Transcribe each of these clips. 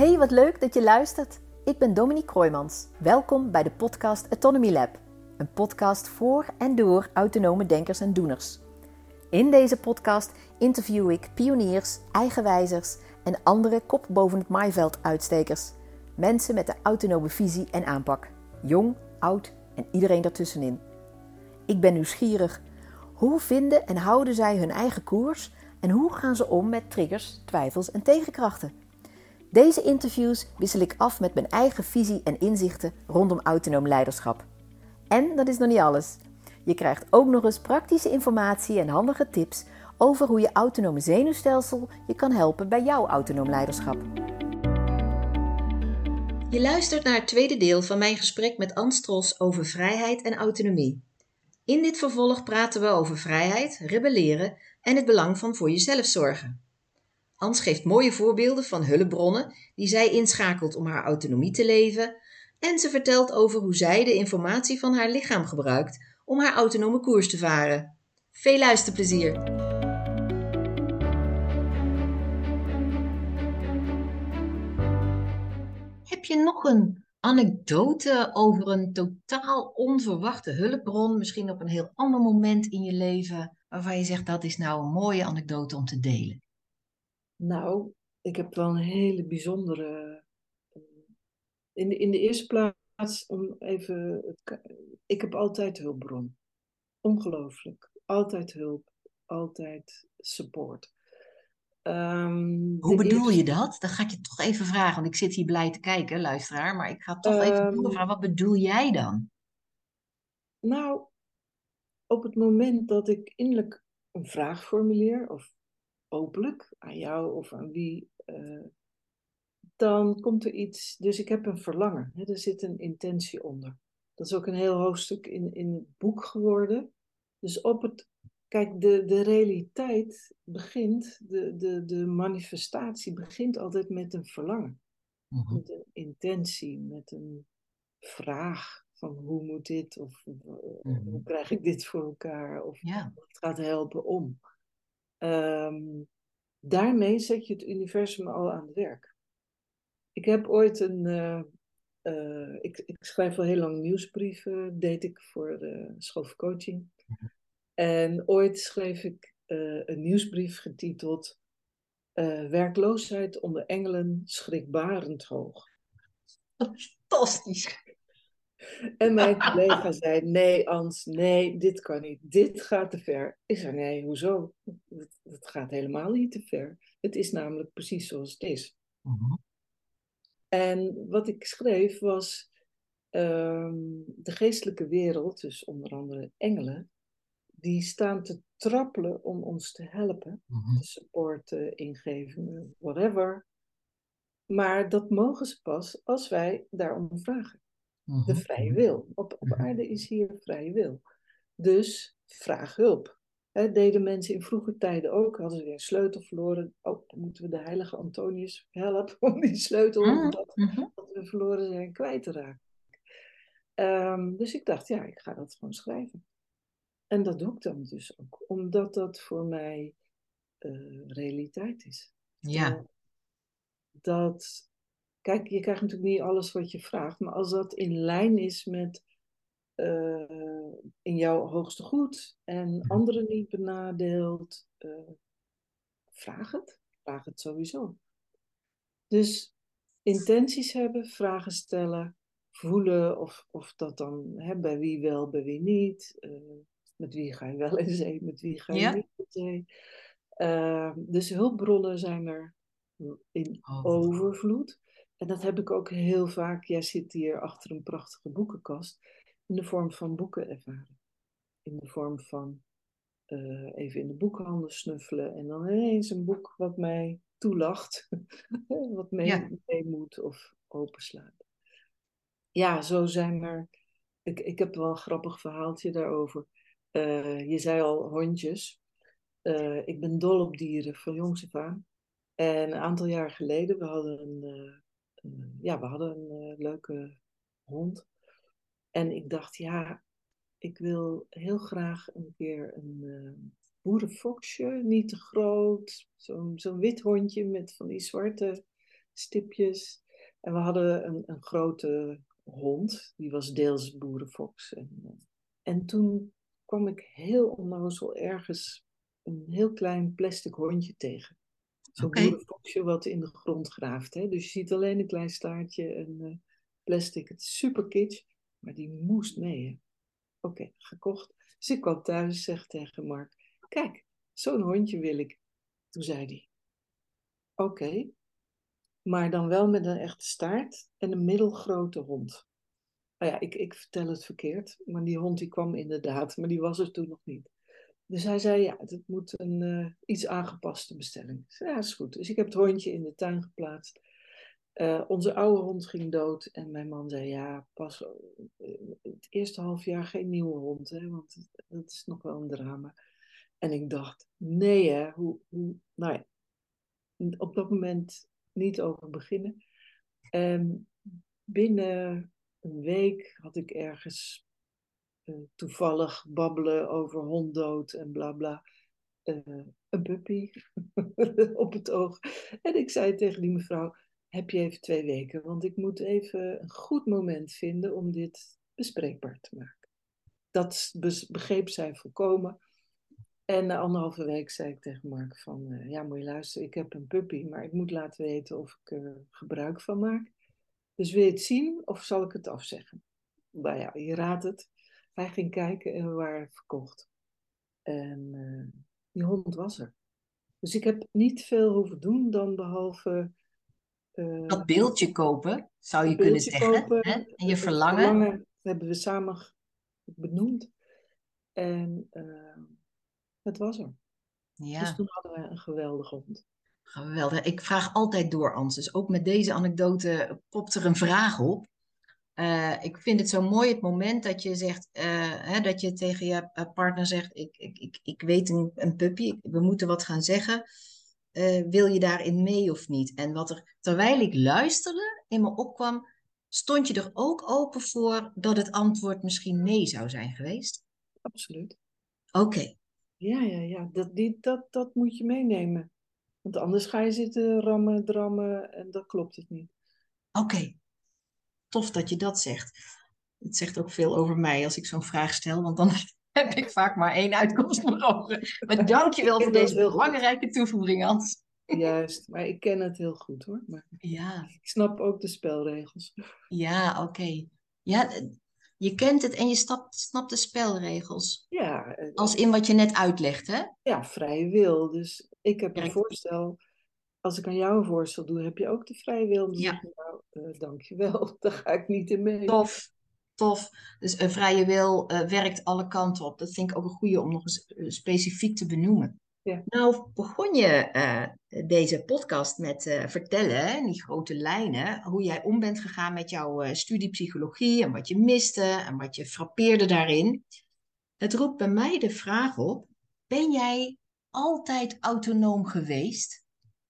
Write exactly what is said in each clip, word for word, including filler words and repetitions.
Hey, wat leuk dat je luistert. Ik ben Dominique Kroijmans. Welkom bij de podcast Autonomy Lab. Een podcast voor en door autonome denkers en doeners. In deze podcast interview ik pioniers, eigenwijzers en andere kop boven het maaiveld uitstekers. Mensen met de autonome visie en aanpak. Jong, oud en iedereen daartussenin. Ik ben nieuwsgierig. Hoe vinden en houden zij hun eigen koers? En hoe gaan ze om met triggers, twijfels en tegenkrachten? Deze interviews wissel ik af met mijn eigen visie en inzichten rondom autonoom leiderschap. En dat is nog niet alles. Je krijgt ook nog eens praktische informatie en handige tips over hoe je autonome zenuwstelsel je kan helpen bij jouw autonoom leiderschap. Je luistert naar het tweede deel van mijn gesprek met Ans Tros over vrijheid en autonomie. In dit vervolg praten we over vrijheid, rebelleren en het belang van voor jezelf zorgen. Ans geeft mooie voorbeelden van hulpbronnen die zij inschakelt om haar autonomie te leven en ze vertelt over hoe zij de informatie van haar lichaam gebruikt om haar autonome koers te varen. Veel luisterplezier! Heb je nog een anekdote over een totaal onverwachte hulpbron, misschien op een heel ander moment in je leven, waarvan je zegt dat is nou een mooie anekdote om te delen? Nou, ik heb wel een hele bijzondere. In de, in de eerste plaats, om even. Het, ik heb altijd hulpbron. Ongelooflijk. Altijd hulp. Altijd support. Um, Hoe bedoel eerste, je dat? Dan ga ik je toch even vragen, want ik zit hier blij te kijken, luisteraar, maar ik ga toch even um, doorvragen. Wat bedoel jij dan? Nou, op het moment dat ik innerlijk een vraag formuleer, of openlijk aan jou of aan wie. Uh, dan komt er iets, dus ik heb een verlangen. Hè, er zit een intentie onder. Dat is ook een heel hoofdstuk in, in het boek geworden. Dus op het, kijk, de, de realiteit begint, de, de, de manifestatie begint altijd met een verlangen. Mhm. Met een intentie, met een vraag van hoe moet dit, of uh, Mhm. hoe krijg ik dit voor elkaar, of Ja. wat gaat helpen om. Um, daarmee zet je het universum al aan het werk. Ik heb ooit een. Uh, uh, ik, ik schrijf al heel lang nieuwsbrieven, deed ik voor de school voor coaching. En ooit schreef ik uh, een nieuwsbrief getiteld uh, Werkloosheid onder engelen schrikbarend hoog. Fantastisch. En mijn collega zei: nee, Ans, nee, dit kan niet. Dit gaat te ver. Ik zei: nee, hoezo? Dat, dat gaat helemaal niet te ver. Het is namelijk precies zoals het is. Mhm. En wat ik schreef was, um, de geestelijke wereld, dus onder andere engelen, die staan te trappelen om ons te helpen, Mhm. te supporten, ingevingen, whatever. Maar dat mogen ze pas als wij daarom vragen. Mhm. De vrije wil. Op, op Mhm. aarde is hier vrije wil. Dus vraag hulp. He, deden mensen in vroege tijden ook, hadden ze weer een sleutel verloren. Oh, dan moeten we de heilige Antonius helpen om die sleutel dat, Mhm. dat we verloren zijn kwijt te raken. Um, dus ik dacht, ja, ik ga dat gewoon schrijven. En dat doe ik dan dus ook, omdat dat voor mij uh, realiteit is. Ja. Uh, dat, kijk, je krijgt natuurlijk niet alles wat je vraagt, maar als dat in lijn is met uh, in jouw hoogste goed en anderen niet benadeelt, uh, vraag het. Vraag het sowieso. Dus intenties hebben, vragen stellen, voelen of, of dat dan, hè, bij wie wel, bij wie niet. Uh, met wie ga je wel in zee, met wie ga je Ja. niet in zee. Uh, dus hulpbronnen zijn er in Oh. overvloed. En dat heb ik ook heel vaak. Jij zit hier achter een prachtige boekenkast. In de vorm van boeken ervaren. In de vorm van uh, even in de boekhandel snuffelen. En dan ineens een boek wat mij toelacht. wat mee, Ja. mee moet of openslaat. Ja, zo zijn er. Ik, ik heb wel een grappig verhaaltje daarover. Uh, je zei al hondjes. Uh, ik ben dol op dieren van jongs af aan. En een aantal jaar geleden, we hadden een, uh, uh, ja, we hadden een uh, leuke hond. En ik dacht, ja, ik wil heel graag een keer een uh, boerenfoksje, niet te groot. Zo'n zo'n wit hondje met van die zwarte stipjes. En we hadden een, een grote hond, die was deels boerenfoks. En, eh, en toen kwam ik heel onnozel ergens een heel klein plastic hondje tegen. Oké. Zo'n boerenfoksje wat in de grond graaft. Hè? Dus je ziet alleen een klein staartje en uh, plastic. Het is super kitsch, maar die moest mee. Hè? Oké, okay, gekocht. Dus ik kwam thuis, zeg tegen Mark, kijk, zo'n hondje wil ik. Toen zei hij, oké, okay, maar dan wel met een echte staart en een middelgrote hond. Nou ja, ik, ik vertel het verkeerd, maar die hond die kwam inderdaad, maar die was er toen nog niet. Dus hij zei, ja, het moet een uh, iets aangepaste bestelling. Dus, ja, is goed. Dus ik heb het hondje in de tuin geplaatst. Uh, onze oude hond ging dood en mijn man zei, ja, pas uh, het eerste half jaar geen nieuwe hond, hè, want dat is nog wel een drama. En ik dacht, nee hè, hoe, hoe, nou ja, op dat moment niet over beginnen. En binnen een week had ik ergens uh, toevallig babbelen over honddood en bla bla. Uh, een puppy op het oog. En ik zei tegen die mevrouw, heb je even twee weken, want ik moet even een goed moment vinden om dit bespreekbaar te maken. Dat begreep zij volkomen. En na anderhalve week zei ik tegen Mark van, uh, ja moet je luisteren, ik heb een puppy, maar ik moet laten weten of ik er uh, gebruik van maak. Dus wil je het zien of zal ik het afzeggen? Nou ja, je raadt het. Hij ging kijken en we waren verkocht. En uh, die hond was er. Dus ik heb niet veel hoeven doen dan behalve... Uh, dat beeldje kopen, zou je kunnen zeggen. Kopen, Hè? En je het verlangen. verlangen hebben we samen benoemd. En uh, het was er. Ja. Dus toen hadden we een geweldige hond. Geweldig. Ik vraag altijd door, Ans. Dus ook met deze anekdote popt er een vraag op. Uh, ik vind het zo mooi het moment dat je zegt, uh, hè, dat je tegen je partner zegt, ik, ik, ik, ik weet een, een puppy, we moeten wat gaan zeggen. Uh, wil je daarin mee of niet? En wat er, terwijl ik luisterde, in me opkwam, stond je er ook open voor dat het antwoord misschien nee zou zijn geweest? Absoluut. Oké. Okay. Ja, ja, ja. Dat, die, dat, dat moet je meenemen. Want anders ga je zitten rammen, drammen en dat klopt het niet. Oké. Okay. Tof dat je dat zegt. Het zegt ook veel over mij als ik zo'n vraag stel, want dan heb ik vaak maar één uitkomst voor ogen. Maar dank je wel voor deze belangrijke goed. toevoeging, Hans. Juist, maar ik ken het heel goed hoor. Maar ja. Ik snap ook de spelregels. Ja, oké. Okay. Ja, je kent het en je snapt, snapt de spelregels. Ja. Als in wat je net uitlegt, hè? Ja, vrije wil. Dus ik heb een Kijk. voorstel. Als ik aan jou een voorstel doe, heb je ook de vrije wil. Dan zeg je, nou, uh, dankjewel. Daar ga ik niet in mee. Tof. Tof. Dus een vrije wil uh, werkt alle kanten op. Dat vind ik ook een goede om nog eens uh, specifiek te benoemen. Ja. Nou begon je uh, deze podcast met uh, vertellen, in die grote lijnen, hoe jij om bent gegaan met jouw uh, studie psychologie en wat je miste en wat je frappeerde daarin. Het roept bij mij de vraag op, ben jij altijd autonoom geweest?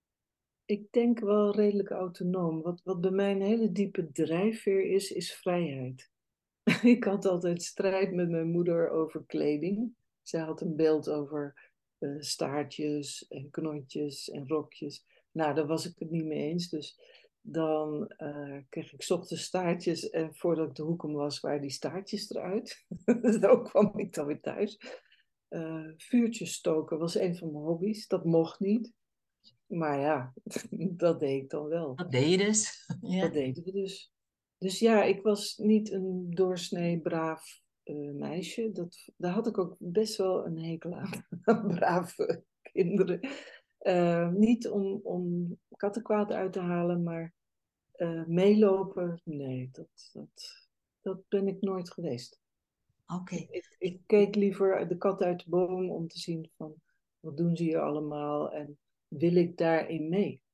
Ik denk wel redelijk autonoom. Wat, wat bij mij een hele diepe drijfveer is, is vrijheid. Ik had altijd strijd met mijn moeder over kleding. Zij had een beeld over uh, staartjes en knotjes en rokjes. Nou, daar was ik het niet mee eens. Dus dan uh, kreeg ik 's ochtends staartjes en voordat ik de hoek om was, waren die staartjes eruit. Zo kwam ik dan weer thuis. Uh, vuurtjes stoken was een van mijn hobby's. Dat mocht niet. Maar ja, dat deed ik dan wel. Dat deed je dus. Ja. Dat deden we dus. Dus ja, ik was niet een doorsnee braaf uh, meisje. Dat, daar had ik ook best wel een hekel aan. Brave kinderen. Uh, niet om, om kattenkwaad uit te halen, maar uh, meelopen, nee, dat, dat, dat ben ik nooit geweest. Oké. Okay. Ik, ik keek liever de kat uit de boom om te zien van, wat doen ze hier allemaal en wil ik daarin mee?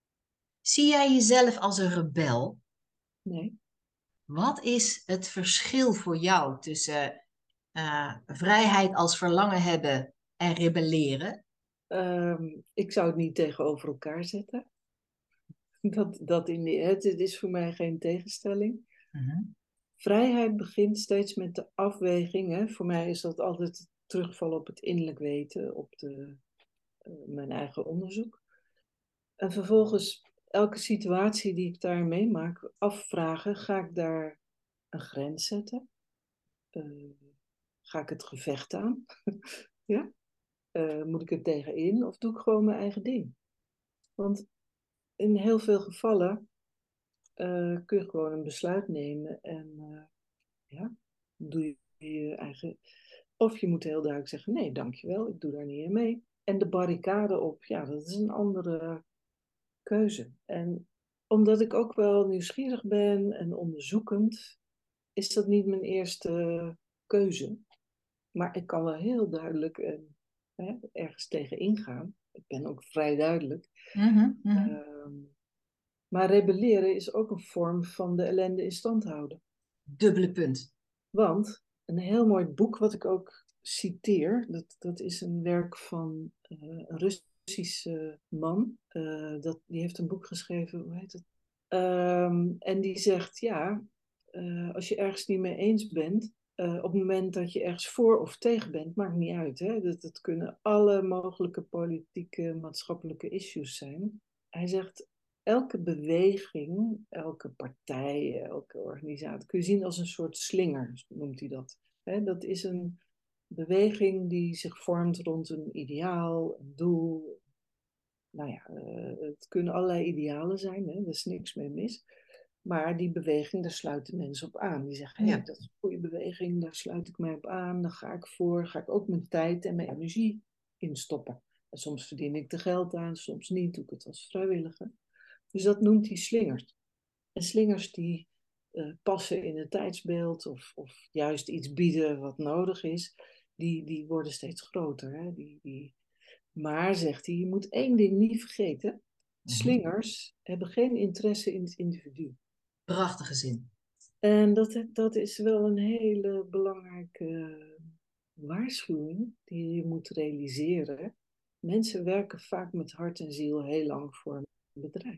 Zie jij jezelf als een rebel? Nee. Wat is het verschil voor jou tussen uh, vrijheid als verlangen hebben en rebelleren? Um, ik zou het niet tegenover elkaar zetten. Dat, dat in de, het, het is voor mij geen tegenstelling. Mm-hmm. Vrijheid begint steeds met de afweging. Hè. Voor mij is dat altijd terugvallen op het innerlijk weten, op de, uh, mijn eigen onderzoek. En vervolgens elke situatie die ik daar meemaak afvragen, ga ik daar een grens zetten? Uh, ga ik het gevecht aan? ja? Uh, moet ik er tegenin of doe ik gewoon mijn eigen ding? Want in heel veel gevallen uh, kun je gewoon een besluit nemen en uh, ja, doe je je eigen... Of je moet heel duidelijk zeggen, nee, dankjewel, ik doe daar niet in mee. En de barricade op, ja, dat is een andere keuze. En omdat ik ook wel nieuwsgierig ben en onderzoekend, is dat niet mijn eerste keuze. Maar ik kan wel heel duidelijk uh, hè, ergens tegen ingaan. Ik ben ook vrij duidelijk. Mm-hmm, mm-hmm. Uh, maar rebelleren is ook een vorm van de ellende in stand houden. Dubbele punt. Want een heel mooi boek wat ik ook citeer, dat, dat is een werk van uh, een Russische man. Uh, dat, die heeft een boek geschreven, hoe heet het? Um, en die zegt, ja, uh, als je ergens niet mee eens bent, uh, op het moment dat je ergens voor of tegen bent, maakt niet uit. Hè? Dat, dat kunnen alle mogelijke politieke, maatschappelijke issues zijn. Hij zegt, elke beweging, elke partij, elke organisatie kun je zien als een soort slinger, noemt hij dat. He, dat is een beweging die zich vormt rond een ideaal, een doel. Nou ja, uh, het kunnen allerlei idealen zijn, hè? Daar is niks mee mis. Maar die beweging, daar sluiten mensen op aan. Die zeggen, hé, hey, ja. dat is een goede beweging, daar sluit ik mij op aan, daar ga ik voor, ga ik ook mijn tijd en mijn energie in stoppen. En soms verdien ik er geld aan, soms niet, doe ik het als vrijwilliger. Dus dat noemt hij slingers. En slingers die uh, passen in het tijdsbeeld of, of juist iets bieden wat nodig is, die, die worden steeds groter. Hè? Die, die... Maar, zegt hij, je moet één ding niet vergeten. Slingers hebben geen interesse in het individu. Prachtige zin. En dat, dat is wel een hele belangrijke waarschuwing die je moet realiseren. Mensen werken vaak met hart en ziel heel lang voor een bedrijf.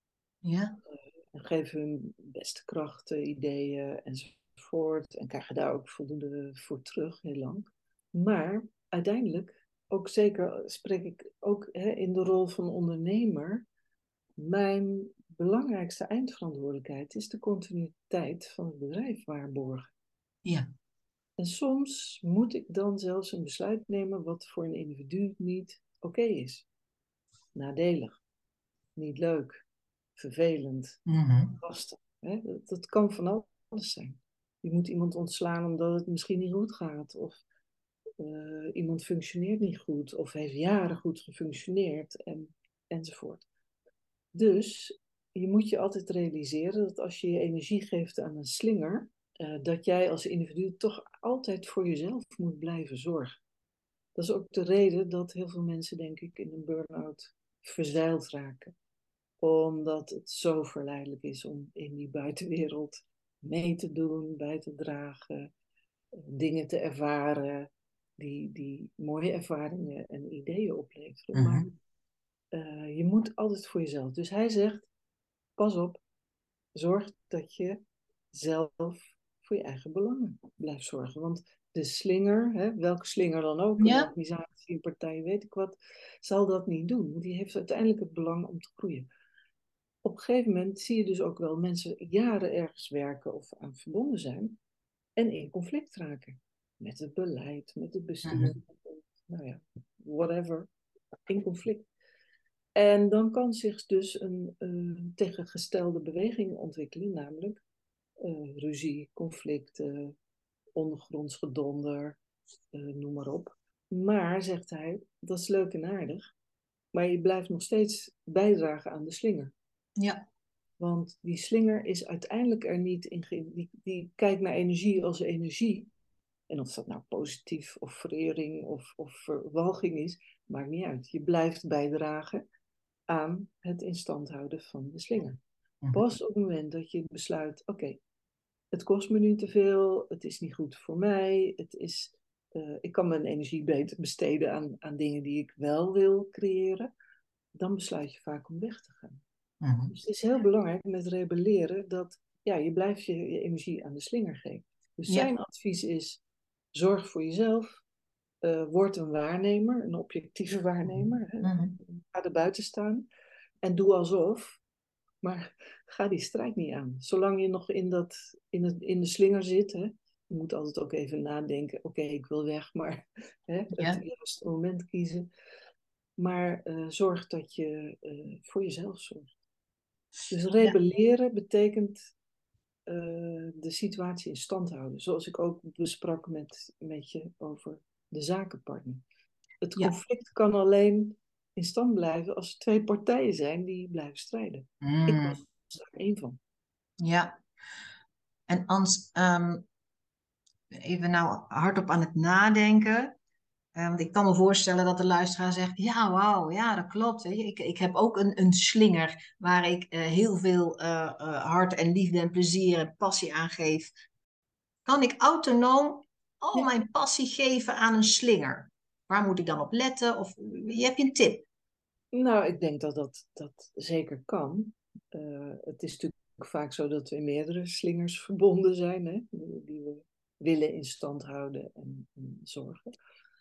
Ja. En geven hun beste krachten, ideeën enzovoort. En krijgen daar ook voldoende voor terug, heel lang. Maar uiteindelijk, ook zeker spreek ik ook hè, in de rol van ondernemer. Mijn belangrijkste eindverantwoordelijkheid is de continuïteit van het bedrijf waarborgen. Ja. En soms moet ik dan zelfs een besluit nemen wat voor een individu niet oké is. Nadelig, niet leuk, vervelend, Mm-hmm. lastig. Hè? Dat, dat kan van alles zijn. Je moet iemand ontslaan omdat het misschien niet goed gaat. Of uh, iemand functioneert niet goed. Of heeft jaren goed gefunctioneerd. En, enzovoort. Dus je moet je altijd realiseren dat als je je energie geeft aan een slinger, uh, dat jij als individu toch altijd voor jezelf moet blijven zorgen. Dat is ook de reden dat heel veel mensen, denk ik, in een burn-out verzeild raken. Omdat het zo verleidelijk is om in die buitenwereld mee te doen, bij te dragen, dingen te ervaren, die, die mooie ervaringen en ideeën opleveren. Mm-hmm. Maar uh, je moet altijd voor jezelf. Dus hij zegt, pas op, zorg dat je zelf voor je eigen belangen blijft zorgen. Want de slinger, hè, welke slinger dan ook, ja? Een organisatie, een partij, weet ik wat, zal dat niet doen. Want die heeft uiteindelijk het belang om te groeien. Op een gegeven moment zie je dus ook wel mensen jaren ergens werken of aan verbonden zijn en in conflict raken. Met het beleid, met het bestuur, mm-hmm. nou ja, whatever, in conflict. En dan kan zich dus een uh, tegengestelde beweging ontwikkelen, namelijk uh, ruzie, conflicten, ondergronds gedonder, uh, noem maar op. Maar, zegt hij, dat is leuk en aardig, maar je blijft nog steeds bijdragen aan de slinger. Ja. Want die slinger is uiteindelijk er niet in... Ge- die, die kijkt naar energie als energie. En of dat nou positief of verering of, of verwalging is, maakt niet uit. Je blijft bijdragen aan het in stand houden van de slinger. Pas op het moment dat je besluit, oké, okay, het kost me nu te veel, het is niet goed voor mij, het is, uh, ik kan mijn energie beter besteden aan, aan dingen die ik wel wil creëren, dan besluit je vaak om weg te gaan. Uh-huh. Dus het is heel belangrijk met rebelleren dat ja, je blijft je, je energie aan de slinger geven. Dus zijn ja. advies is, zorg voor jezelf, uh, word een waarnemer, een objectieve waarnemer, uh-huh. Ga er buiten staan en doe alsof Maar ga die strijd niet aan. Zolang je nog in, dat, in, het, in de slinger zit. Hè, je moet altijd ook even nadenken. Oké, okay, ik wil weg, maar hè, het Ja. juiste moment kiezen. Maar uh, zorg dat je uh, voor jezelf zorgt. Dus rebelleren ja. betekent uh, de situatie in stand houden. Zoals ik ook besprak met, met je over de zakenpartner. Het ja. conflict kan alleen in stand blijven als er twee partijen zijn die blijven strijden. Mm. Ik was daar één van. Ja. En Ans, um, even nou hardop aan het nadenken. Uh, want ik kan me voorstellen dat de luisteraar zegt, ja, wauw, ja, dat klopt. Weet je. Ik, ik heb ook een, een slinger waar ik uh, heel veel uh, uh, hart en liefde en plezier en passie aan geef. Kan ik autonoom al Ja. mijn passie geven aan een slinger? Waar moet ik dan op letten? Of heb je een tip? Nou, ik denk dat dat, dat zeker kan. Uh, het is natuurlijk vaak zo dat we in meerdere slingers verbonden zijn, hè, die, die we willen in stand houden en, en zorgen.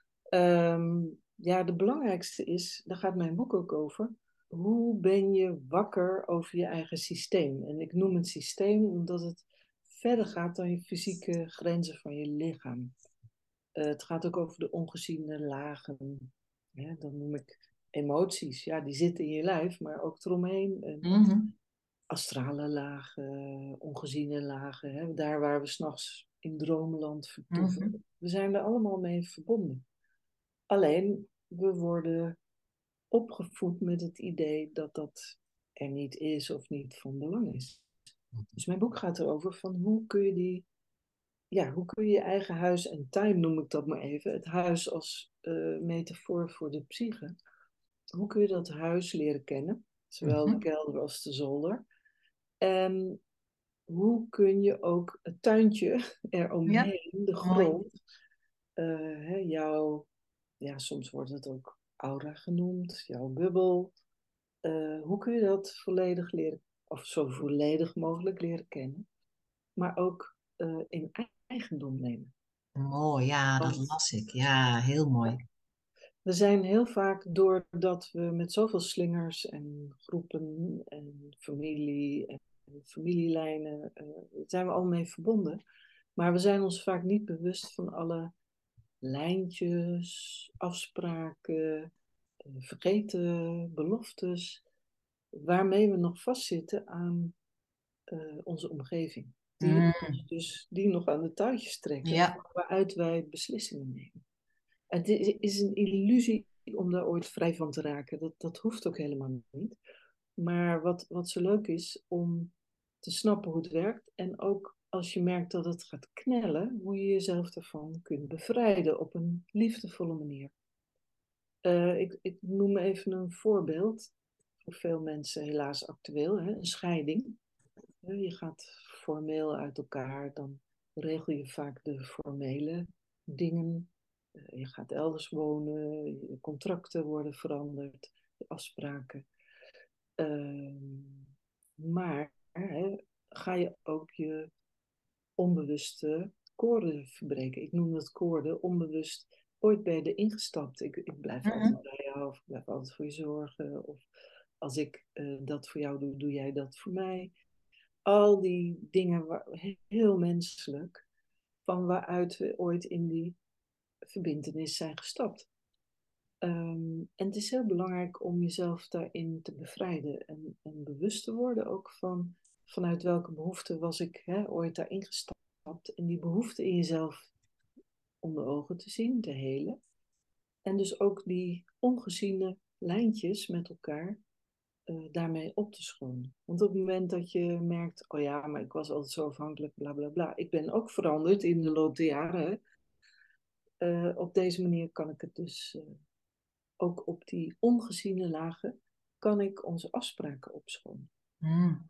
Um, ja, de belangrijkste is, daar gaat mijn boek ook over, hoe ben je wakker over je eigen systeem? En ik noem het systeem omdat het verder gaat dan je fysieke grenzen van je lichaam. Uh, het gaat ook over de ongeziene lagen. Ja, dan noem ik emoties. Ja, die zitten in je lijf, maar ook eromheen. En Mm-hmm. astrale lagen, ongeziene lagen. Hè, daar waar we 's nachts in droomland vertoeven. Mm-hmm. We zijn er allemaal mee verbonden. Alleen, we worden opgevoed met het idee dat dat er niet is of niet van belang is. Dus mijn boek gaat erover van hoe kun je die, ja, hoe kun je je eigen huis en tuin, noem ik dat maar even, het huis als uh, metafoor voor de psyche. Hoe kun je dat huis leren kennen, zowel de kelder als de zolder? En hoe kun je ook het tuintje eromheen, ja, de grond, uh, hè, jouw, ja, soms wordt het ook aura genoemd, jouw bubbel. Uh, hoe kun je dat volledig leren, of zo volledig mogelijk leren kennen, maar ook uh, in eigendom nemen? Mooi, ja, Want, dat las ik. Ja, heel mooi. We zijn heel vaak, doordat we met zoveel slingers en groepen en familie en familielijnen, uh, zijn we al mee verbonden. Maar we zijn ons vaak niet bewust van alle lijntjes, afspraken, vergeten beloftes, waarmee we nog vastzitten aan uh, onze omgeving. Die, mm. dus, die nog aan de touwtjes trekken, ja. waaruit wij beslissingen nemen. Het is een illusie om daar ooit vrij van te raken. Dat, dat hoeft ook helemaal niet. Maar wat, wat zo leuk is om te snappen hoe het werkt. En ook als je merkt dat het gaat knellen, hoe je jezelf ervan kunt bevrijden op een liefdevolle manier. Uh, ik, ik noem even een voorbeeld. Voor veel mensen helaas actueel. Hè? Een scheiding. Je gaat formeel uit elkaar. Dan regel je vaak de formele dingen. Je gaat elders wonen, je contracten worden veranderd, je afspraken. Uh, maar hè, ga je ook je onbewuste koorden verbreken. Ik noem dat koorden, onbewust. Ooit ben je erin gestapt. Ik, ik blijf mm-hmm. altijd bij jou, of ik blijf altijd voor je zorgen. Of als ik uh, dat voor jou doe, doe jij dat voor mij. Al die dingen, waar, heel menselijk, van waaruit we ooit in die verbintenis zijn gestapt. Um, en het is heel belangrijk om jezelf daarin te bevrijden en, en bewust te worden ook van vanuit welke behoefte was ik hè, ooit daarin gestapt. En die behoefte in jezelf onder ogen te zien, te helen. En dus ook die ongeziene lijntjes met elkaar uh, daarmee op te schonen. Want op het moment dat je merkt, oh ja, maar ik was altijd zo afhankelijk, bla bla bla. Ik ben ook veranderd in de loop der jaren. Uh, op deze manier kan ik het dus... Uh, ook op die ongeziene lagen kan ik onze afspraken opschonen. Mm.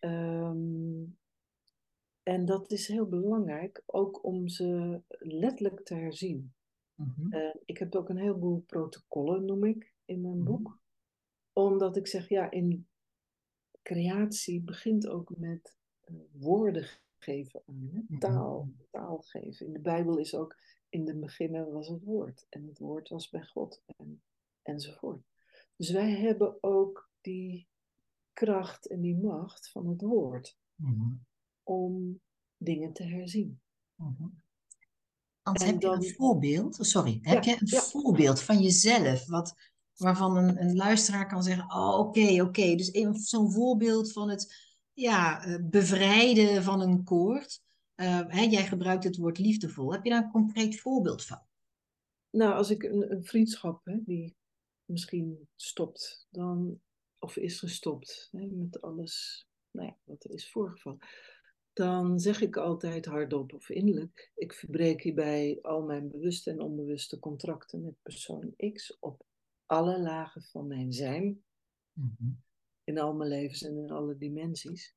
Um, en dat is heel belangrijk, ook om ze letterlijk te herzien. Mm-hmm. Uh, ik heb ook een heleboel protocollen, noem ik, in mijn boek. Mm-hmm. Omdat ik zeg, ja, in creatie begint ook met uh, woorden geven aan, hè? Taal, taal geven. In de Bijbel is ook, in de beginnen was het woord. En het woord was bij God. En enzovoort. Dus wij hebben ook die kracht en die macht van het woord Mm-hmm. om dingen te herzien. Mm-hmm. Ans, En heb je een dan, voorbeeld? Sorry, heb ja, je een ja, voorbeeld van jezelf wat, waarvan een, een luisteraar kan zeggen: oh, oké, okay, oké. Okay. Dus even zo'n voorbeeld van het ja, eh, bevrijden van een koord. Uh, hè, jij gebruikt het woord liefdevol. Heb je daar een concreet voorbeeld van? nou, als ik een, een vriendschap hè, die misschien stopt, dan, of is gestopt hè, met alles nou ja, wat er is voorgevallen, dan zeg ik altijd hardop of innerlijk: ik verbreek hierbij al mijn bewuste en onbewuste contracten met persoon X op alle lagen van mijn zijn, Mm-hmm. in al mijn levens en in alle dimensies.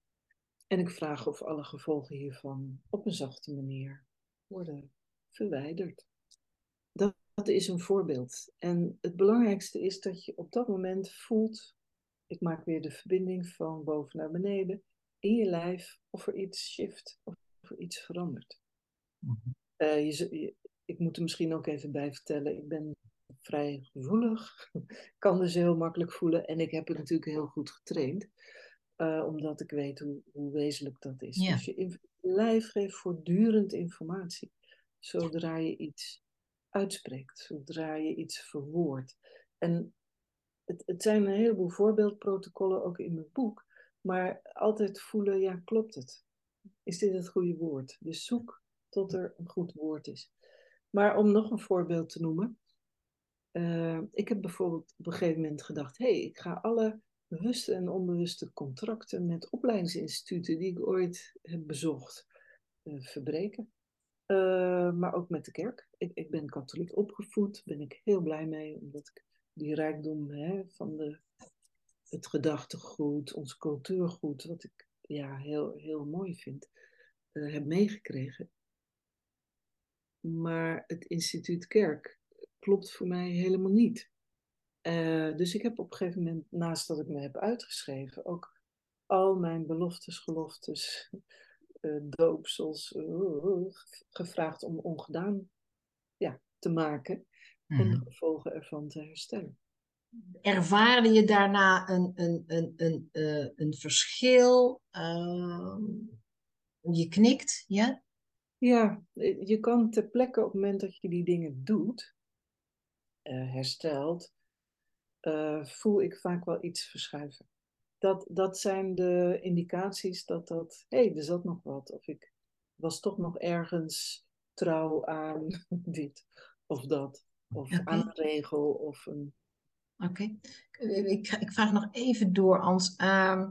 En ik vraag of alle gevolgen hiervan op een zachte manier worden verwijderd. Dat, dat is een voorbeeld. En het belangrijkste is dat je op dat moment voelt, ik maak weer de verbinding van boven naar beneden, in je lijf, of er iets shift, of er iets verandert. Mm-hmm. Uh, je, je, ik moet er misschien ook even bij vertellen, ik ben vrij gevoelig, kan dus heel makkelijk voelen en ik heb het natuurlijk heel goed getraind, uh, omdat ik weet hoe, hoe wezenlijk dat is. Yeah. Dus je lijf geeft voortdurend informatie, zodra je iets uitspreekt, zodra je iets verwoordt. En het, het zijn een heleboel voorbeeldprotocollen ook in mijn boek, maar altijd voelen, ja, klopt het? Is dit het goede woord? Dus zoek tot er een goed woord is. Maar om nog een voorbeeld te noemen, uh, ik heb bijvoorbeeld op een gegeven moment gedacht, hé, hey, ik ga alle bewuste en onbewuste contracten met opleidingsinstituten die ik ooit heb bezocht, uh, verbreken. Uh, maar ook met de kerk. Ik, ik ben katholiek opgevoed, ben ik heel blij mee, omdat ik die rijkdom hè, van de, het gedachtegoed, ons cultuurgoed, wat ik ja, heel, heel mooi vind, uh, heb meegekregen. Maar het instituut kerk klopt voor mij helemaal niet. Uh, dus ik heb op een gegeven moment, naast dat ik me heb uitgeschreven, ook al mijn beloftes, geloftes, uh, doopsels uh, gevraagd om ongedaan ja, te maken en de gevolgen ervan te herstellen. Ervaarde je daarna een, een, een, een, uh, een verschil? Uh, je knikt, ja? Ja, je kan ter plekke op het moment dat je die dingen doet, uh, herstelt, uh, voel ik vaak wel iets verschuiven. Dat, dat zijn de indicaties dat dat, hé, hey, er zat nog wat. Of ik was toch nog ergens trouw aan dit of dat. Of okay. aan een regel of een... Oké. Okay. Ik, ik vraag nog even door, Ans. Uh,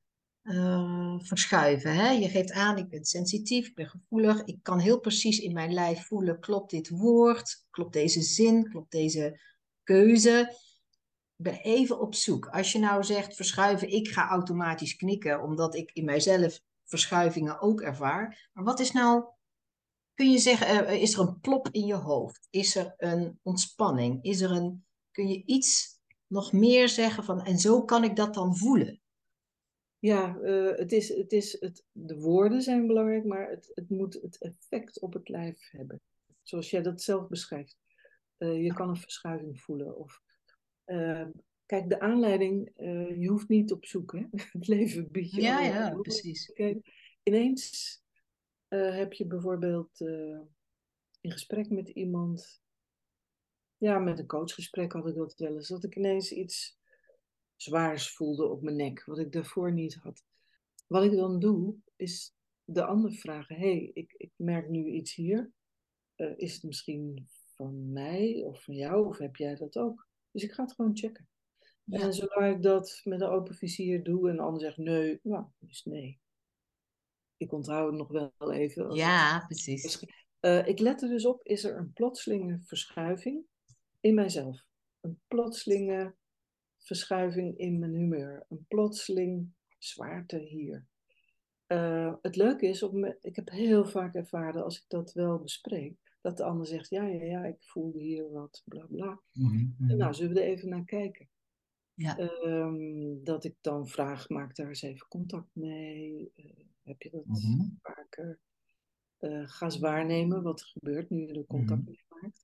uh, verschuiven. Hè? Je geeft aan, ik ben sensitief, ik ben gevoelig. Ik kan heel precies in mijn lijf voelen, klopt dit woord? Klopt deze zin? Klopt deze keuze? Ik ben even op zoek. Als je nou zegt verschuiven, ik ga automatisch knikken, omdat ik in mijzelf verschuivingen ook ervaar. Maar wat is nou, kun je zeggen, uh, is er een plop in je hoofd? Is er een ontspanning? Is er een, kun je iets nog meer zeggen van, en zo kan ik dat dan voelen? Ja, uh, het is, het is het, de woorden zijn belangrijk, maar het, het moet het effect op het lijf hebben. Zoals jij dat zelf beschrijft. Uh, je kan een verschuiving voelen. Of, uh, kijk, de aanleiding, uh, je hoeft niet op zoek. Hè? Het leven biedt je Ja, allerlei ja, precies. Ineens uh, heb je bijvoorbeeld uh, in gesprek met iemand, ja, met een coachgesprek had ik dat wel eens, dat ik ineens iets zwaars voelde op mijn nek, wat ik daarvoor niet had. Wat ik dan doe, is de ander vragen, hé, hey, ik, ik merk nu iets hier. Uh, is het misschien van mij of van jou, of heb jij dat ook? Dus ik ga het gewoon checken. Ja. En zolang ik dat met een open vizier doe en de ander zegt nee, nou, dus nee. Ik onthoud het nog wel even. Als ja, het... precies. Uh, ik let er dus op, is er een plotselinge verschuiving in mijzelf? Een plotselinge verschuiving in mijn humeur? Een plotseling zwaarte hier? Uh, het leuke is, op me, ik heb heel vaak ervaren als ik dat wel bespreek, dat de ander zegt, ja, ja, ja, ik voelde hier wat, bla, bla. Mm-hmm. Nou, zullen we er even naar kijken? Ja. Um, dat ik dan vraag, maak daar eens even contact mee. Uh, heb je dat Mm-hmm. vaker? Uh, ga eens waarnemen wat er gebeurt nu je er contact Mm-hmm. mee maakt.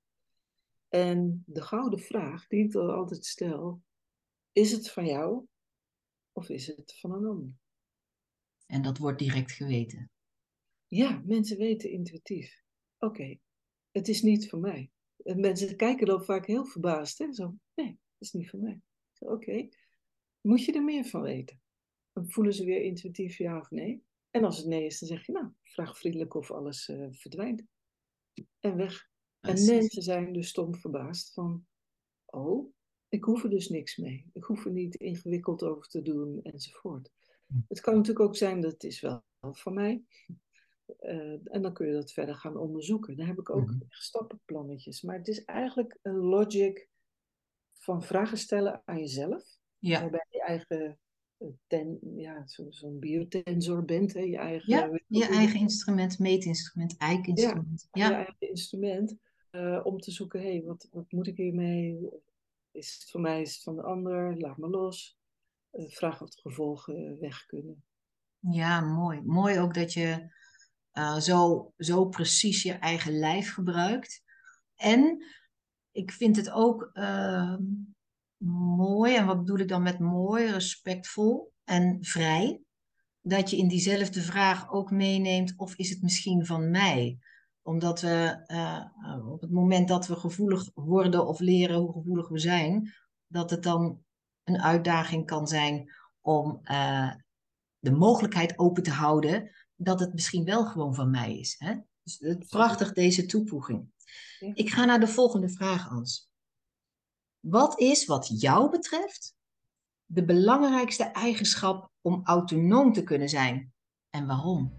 En de gouden vraag die ik dan altijd stel, is het van jou? of is het van een ander? En dat wordt direct geweten. Ja, mensen weten intuïtief. Oké, okay, het is niet voor mij. En mensen kijken dan vaak heel verbaasd. Hè? Zo, nee, het is niet voor mij. Oké, okay. Moet je er meer van weten? Dan voelen ze weer intuïtief ja of nee. En als het nee is, dan zeg je, nou, vraag vriendelijk of alles uh, verdwijnt. En weg. Precies. En mensen zijn dus stom verbaasd van, oh, ik hoef er dus niks mee. Ik hoef er niet ingewikkeld over te doen, enzovoort. Het kan natuurlijk ook zijn dat het is wel van mij. Uh, en dan kun je dat verder gaan onderzoeken. Daar heb ik ook mm-hmm. stappenplannetjes. Maar het is eigenlijk een logic van vragen stellen aan jezelf. Ja. Waarbij je eigen, ten, ja, zo, zo'n biotensor bent. Hè, je eigen, ja, je eigen instrument, meetinstrument, eikinstrument. Ja, ja. Je eigen instrument. Uh, om te zoeken, hé, hey, wat, wat moet ik hiermee? Is het voor mij, is het van de ander? Laat me los. Uh, vraag of de gevolgen weg kunnen. Ja, mooi. Mooi ook dat je uh, zo, zo precies je eigen lijf gebruikt. En ik vind het ook uh, mooi, en wat bedoel ik dan met mooi, respectvol en vrij, dat je in diezelfde vraag ook meeneemt, of is het misschien van mij? Omdat we uh, op het moment dat we gevoelig worden of leren hoe gevoelig we zijn, dat het dan een uitdaging kan zijn om uh, de mogelijkheid open te houden dat het misschien wel gewoon van mij is. Hè? Dus het, prachtig deze toevoeging. Ja. Ik ga naar de volgende vraag, Ans. Wat is wat jou betreft de belangrijkste eigenschap om autonoom te kunnen zijn en waarom?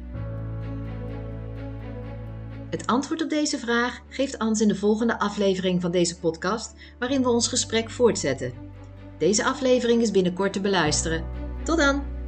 Het antwoord op deze vraag geeft Ans in de volgende aflevering van deze podcast, waarin we ons gesprek voortzetten. Deze aflevering is binnenkort te beluisteren. Tot dan!